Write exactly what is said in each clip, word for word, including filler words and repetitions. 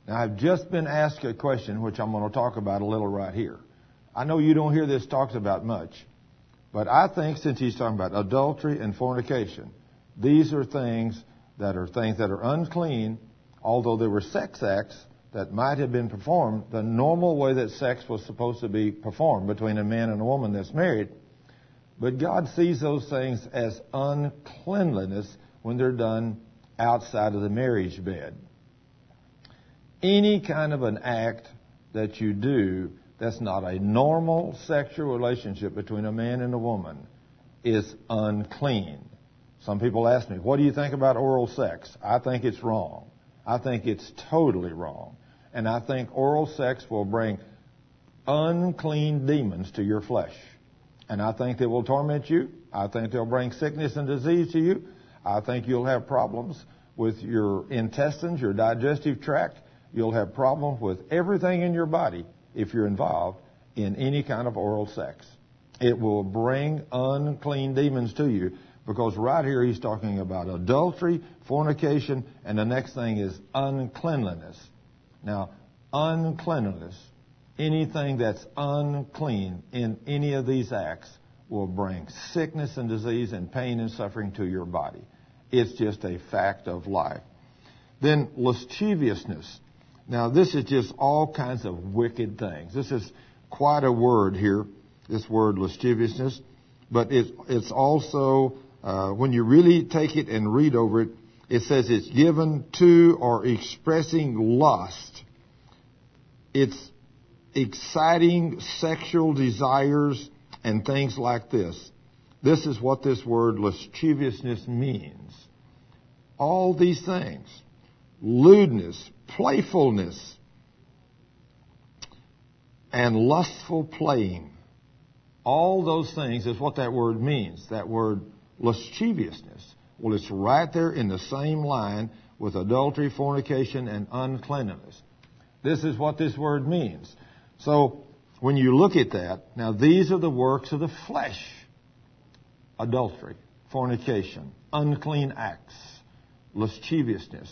Now, I've just been asked a question, which I'm going to talk about a little right here. I know you don't hear this talked about much, but I think since he's talking about adultery and fornication, these are things that are things that are unclean, although they were sex acts that might have been performed the normal way that sex was supposed to be performed between a man and a woman that's married. But God sees those things as uncleanliness when they're done outside of the marriage bed. Any kind of an act that you do that's not a normal sexual relationship between a man and a woman is unclean. Some people ask me, what do you think about oral sex? I think it's wrong. I think it's totally wrong. And I think oral sex will bring unclean demons to your flesh. And I think they will torment you. I think they'll bring sickness and disease to you. I think you'll have problems with your intestines, your digestive tract. You'll have problems with everything in your body if you're involved in any kind of oral sex. It will bring unclean demons to you, because right here he's talking about adultery, fornication, and the next thing is uncleanliness. Now, uncleanliness, anything that's unclean in any of these acts will bring sickness and disease and pain and suffering to your body. It's just a fact of life. Then lasciviousness. Now, this is just all kinds of wicked things. This is quite a word here, this word lasciviousness. But it's, it's also, uh, when you really take it and read over it, it says it's given to or expressing lust. It's exciting sexual desires and things like this. This is what this word lasciviousness means. All these things. Lewdness, playfulness, and lustful playing. All those things is what that word means, that word lasciviousness. Well, it's right there in the same line with adultery, fornication, and uncleanliness. This is what this word means. So, when you look at that, now these are the works of the flesh. Adultery, fornication, unclean acts, lasciviousness.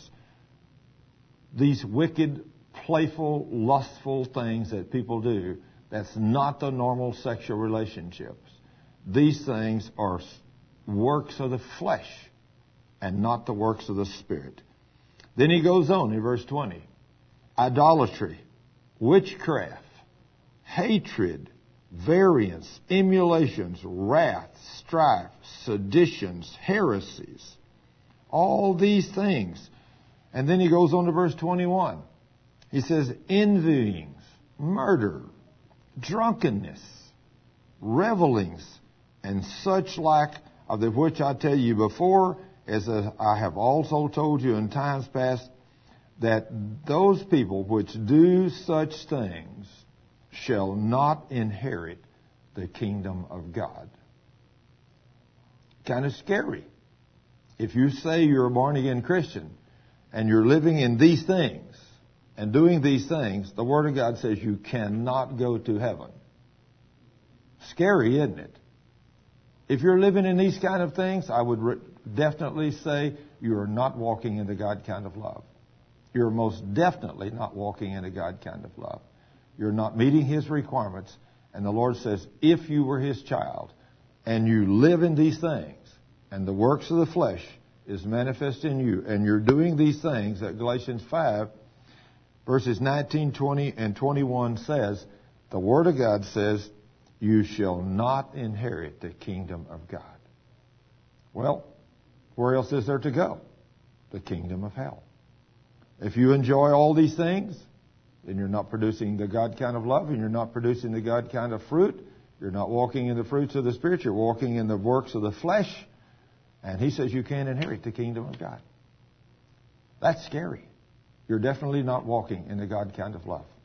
These wicked, playful, lustful things that people do, that's not the normal sexual relationships. These things are works of the flesh and not the works of the Spirit. Then he goes on in verse twenty. Idolatry, witchcraft, hatred, variance, emulations, wrath, strife, seditions, heresies. All these things. And then he goes on to verse twenty-one. He says, envyings, murder, drunkenness, revelings, and such like, of the which I tell you before, as I have also told you in times past, that those people which do such things shall not inherit the kingdom of God. Kind of scary. If you say you're a born-again Christian and you're living in these things and doing these things, the Word of God says you cannot go to heaven. Scary, isn't it? If you're living in these kind of things, I would re- definitely say you are not walking in the God kind of love. You're most definitely not walking in the God kind of love. You're not meeting His requirements. And the Lord says, if you were His child and you live in these things and the works of the flesh is manifest in you and you're doing these things that Galatians five verses nineteen, twenty, and twenty-one says, the Word of God says, you shall not inherit the kingdom of God. Well, where else is there to go? The kingdom of hell. If you enjoy all these things, then you're not producing the God kind of love and you're not producing the God kind of fruit. You're not walking in the fruits of the Spirit. You're walking in the works of the flesh. And He says you can't inherit the kingdom of God. That's scary. You're definitely not walking in the God kind of love.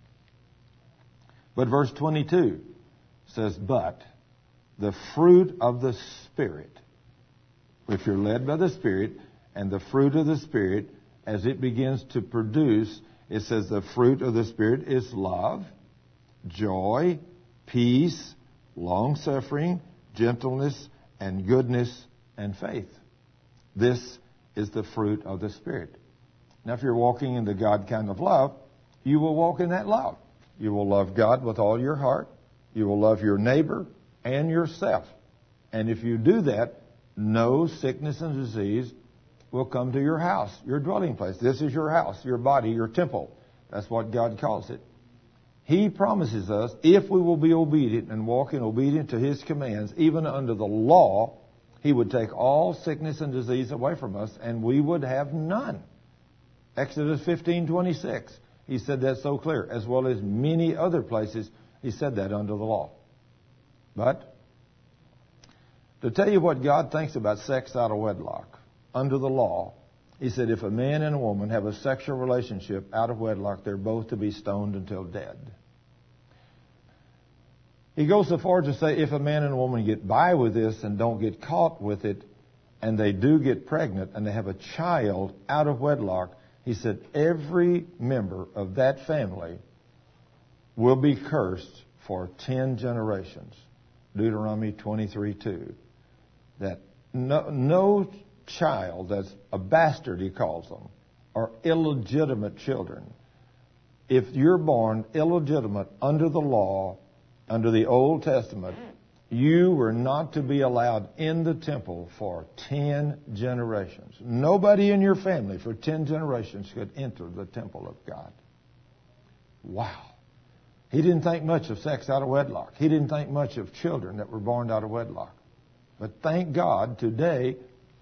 But verse twenty-two says, but the fruit of the Spirit, if you're led by the Spirit, and the fruit of the Spirit, as it begins to produce, it says the fruit of the Spirit is love, joy, peace, long-suffering, gentleness, and goodness, and faith. This is the fruit of the Spirit. Now, if you're walking in the God kind of love, you will walk in that love. You will love God with all your heart. You will love your neighbor and yourself. And if you do that, no sickness and disease will come to your house, your dwelling place. This is your house, your body, your temple. That's what God calls it. He promises us, if we will be obedient and walk in obedience to His commands, even under the law, He would take all sickness and disease away from us, and we would have none. Exodus fifteen twenty-six. He said that so clear, as well as many other places. He said that under the law. But to tell you what God thinks about sex out of wedlock, under the law, He said if a man and a woman have a sexual relationship out of wedlock, they're both to be stoned until dead. He goes so far to say if a man and a woman get by with this and don't get caught with it, and they do get pregnant and they have a child out of wedlock, He said every member of that family will be cursed for ten generations. Deuteronomy twenty-three two. That no, no child that's a bastard, he calls them, or illegitimate children. If you're born illegitimate under the law, under the Old Testament, you were not to be allowed in the temple for ten generations. Nobody in your family for ten generations could enter the temple of God. Wow. He didn't think much of sex out of wedlock. He didn't think much of children that were born out of wedlock. But thank God today,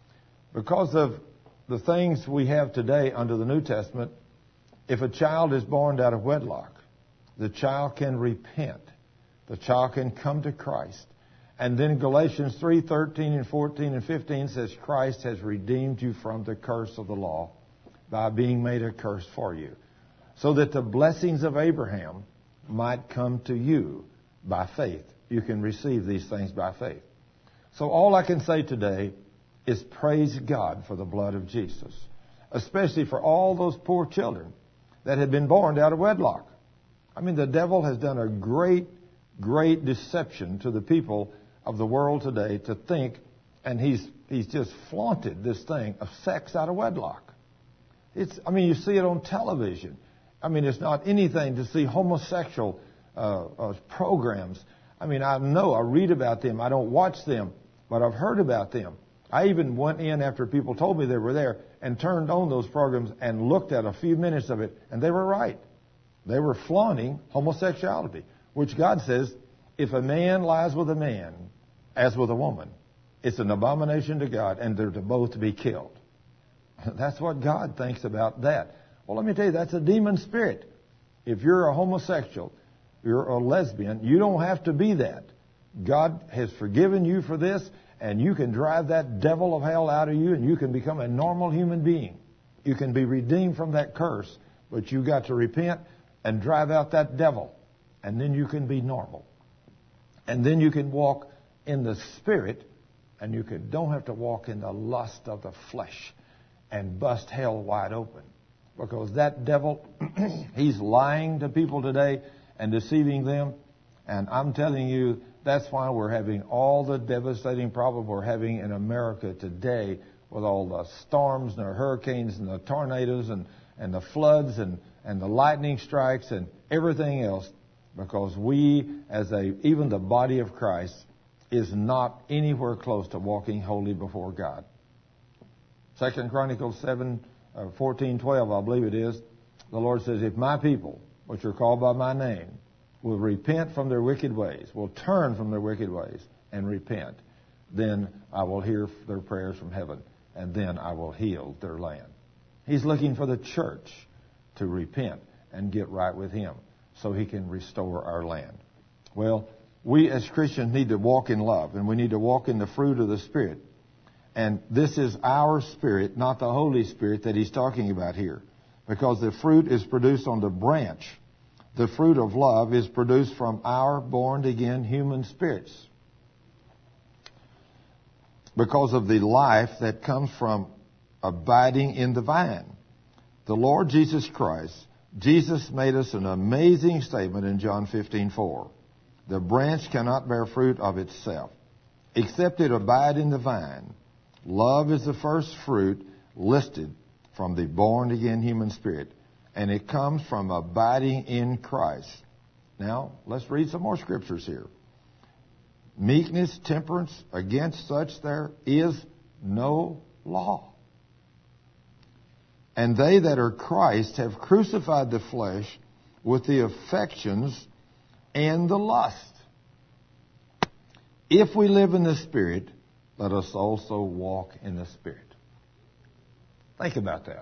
because of the things we have today under the New Testament, if a child is born out of wedlock, the child can repent. The child can come to Christ. And then Galatians three thirteen and fourteen and fifteen says Christ has redeemed you from the curse of the law by being made a curse for you, so that the blessings of Abraham might come to you by faith. You can receive these things by faith. So all I can say today is praise God for the blood of Jesus, especially for all those poor children that had been born out of wedlock. I mean, the devil has done a great, great deception to the people of the world today to think, and he's he's just flaunted this thing of sex out of wedlock. It's, I mean, you see it on television. I mean, it's not anything to see homosexual uh, uh, programs. I mean, I know, I read about them. I don't watch them, but I've heard about them. I even went in after people told me they were there and turned on those programs and looked at a few minutes of it, and they were right. They were flaunting homosexuality, which God says, if a man lies with a man as with a woman, it's an abomination to God, and they're to both be killed. That's what God thinks about that. Well, let me tell you, that's a demon spirit. If you're a homosexual, you're a lesbian, you don't have to be that. God has forgiven you for this, and you can drive that devil of hell out of you, and you can become a normal human being. You can be redeemed from that curse, but you've got to repent and drive out that devil, and then you can be normal. And then you can walk in the Spirit, and you can, don't have to walk in the lust of the flesh and bust hell wide open. Because that devil, he's lying to people today and deceiving them. And I'm telling you, that's why we're having all the devastating problems we're having in America today with all the storms and the hurricanes and the tornadoes and, and the floods and, and the lightning strikes and everything else. Because we, as a, even the body of Christ, is not anywhere close to walking holy before God. Second Chronicles seven, uh, fourteen, twelve, I believe it is. The Lord says, if my people, which are called by my name, will repent from their wicked ways, will turn from their wicked ways and repent, then I will hear their prayers from heaven, and then I will heal their land. He's looking for the church to repent and get right with Him so He can restore our land. Well, we as Christians need to walk in love, and we need to walk in the fruit of the Spirit. And this is our spirit, not the Holy Spirit that He's talking about here. Because the fruit is produced on the branch. The fruit of love is produced from our born-again human spirits. Because of the life that comes from abiding in the vine. The Lord Jesus Christ, Jesus made us an amazing statement in John fifteen four. The branch cannot bear fruit of itself, except it abide in the vine. Love is the first fruit listed from the born-again human spirit. and it comes from abiding in Christ. Now, let's read some more scriptures here. Meekness, temperance, against such there is no law. And they that are Christ have crucified the flesh with the affections and the lust. If we live in the Spirit, let us also walk in the Spirit. Think about that.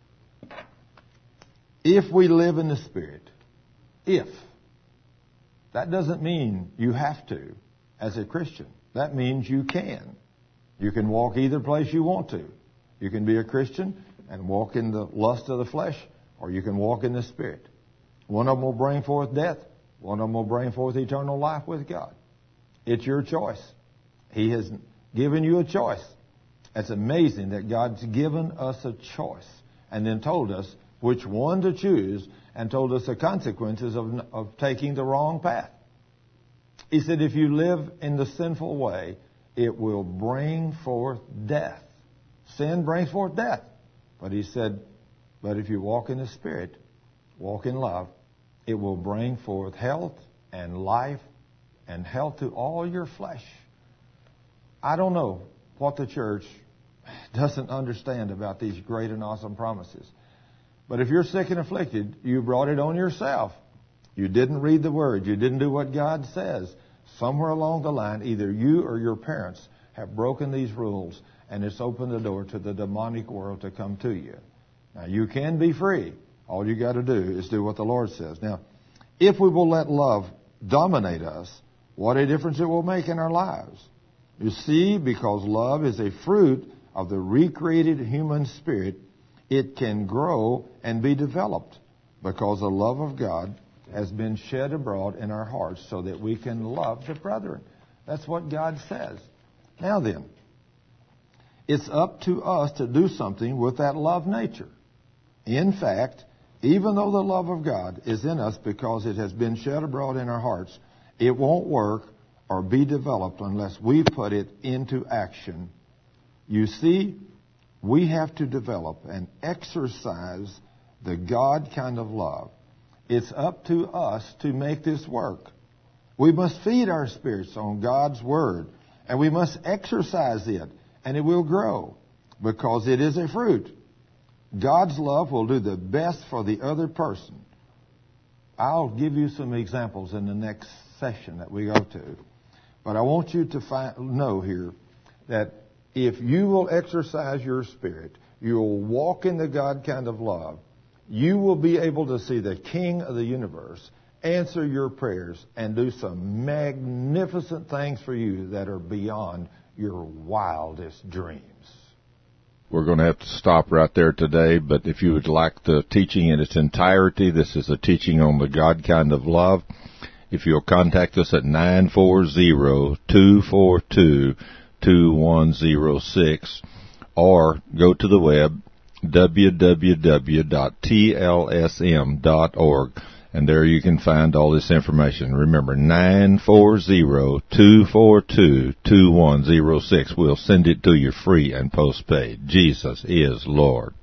If we live in the Spirit, if. That doesn't mean you have to as a Christian. That means you can. You can walk either place you want to. You can be a Christian and walk in the lust of the flesh, or you can walk in the Spirit. One of them will bring forth death. One of them will bring forth eternal life with God. It's your choice. He has given you a choice. It's amazing that God's given us a choice and then told us which one to choose and told us the consequences of, of taking the wrong path. He said if you live in the sinful way, it will bring forth death. Sin brings forth death. But he said, but if you walk in the Spirit, walk in love, it will bring forth health and life and health to all your flesh. I don't know what the church doesn't understand about these great and awesome promises. But if you're sick and afflicted, you brought it on yourself. You didn't read the Word. You didn't do what God says. Somewhere along the line, either you or your parents have broken these rules, and it's opened the door to the demonic world to come to you. Now, you can be free. All you got to do is do what the Lord says. Now, if we will let love dominate us, what a difference it will make in our lives. You see, because love is a fruit of the recreated human spirit, it can grow and be developed because the love of God has been shed abroad in our hearts so that we can love the brethren. That's what God says. Now then, it's up to us to do something with that love nature. In fact, even though the love of God is in us because it has been shed abroad in our hearts, it won't work or be developed unless we put it into action. You see, we have to develop and exercise the God kind of love. It's up to us to make this work. We must feed our spirits on God's Word, and we must exercise it, and it will grow because it is a fruit. God's love will do the best for the other person. I'll give you some examples in the next session that we go to. But I want you to find, know here that if you will exercise your spirit, you will walk in the God kind of love, you will be able to see the King of the universe answer your prayers and do some magnificent things for you that are beyond your wildest dreams. We're going to have to stop right there today, but if you would like the teaching in its entirety, this is a teaching on the God kind of love. If you'll contact us at nine four zero, two four two, two one zero six or go to the web w w w dot t l s m dot org, and there you can find all this information. Remember, nine four zero, two four two, two one zero six. We'll send it to you free and postpaid. Jesus is Lord.